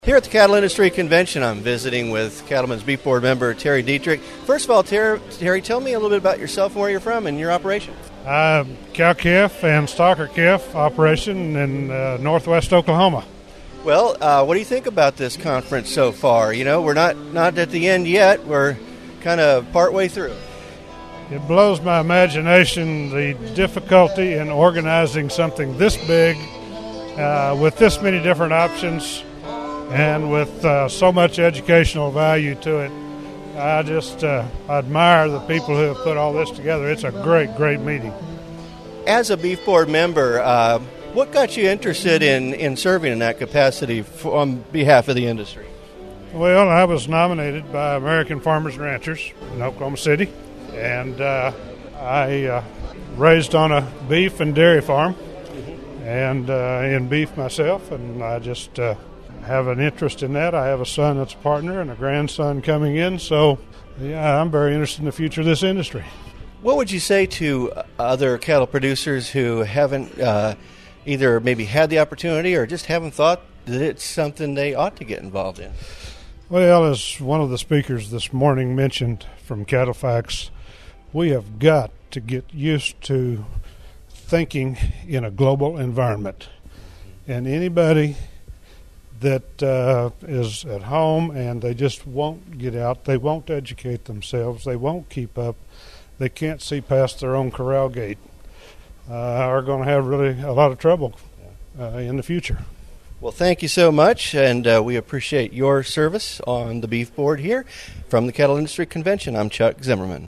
Here at the Cattle Industry Convention, I'm visiting with Cattlemen's Beef Board member Terry Dietrich. First of all, Terry, tell me a little bit about yourself and where you're from and your operation. Cow-calf and stocker-calf operation in northwest Oklahoma. Well, what do you think about this conference so far? You know, we're not at the end yet. We're kind of partway through. It blows my imagination, the difficulty in organizing something this big with this many different options and with so much educational value to it. I just admire the people who have put all this together. It's a great, great meeting. As a Beef Board member, what got you interested in serving in that capacity on behalf of the industry? Well, I was nominated by American Farmers and Ranchers in Oklahoma City, and I raised on a beef and dairy farm and in beef myself, and I just have an interest in that. I have a son that's a partner and a grandson coming in, so yeah, I'm very interested in the future of this industry. What would you say to other cattle producers who haven't either maybe had the opportunity or just haven't thought that it's something they ought to get involved in? Well, as one of the speakers this morning mentioned from CattleFax, we have got to get used to thinking in a global environment. And anybody that is at home and they just won't get out, they won't educate themselves, they won't keep up, they can't see past their own corral gate, are going to have really a lot of trouble in the future. Well, thank you so much, and we appreciate your service on the Beef Board here. From the Cattle Industry Convention, I'm Chuck Zimmerman.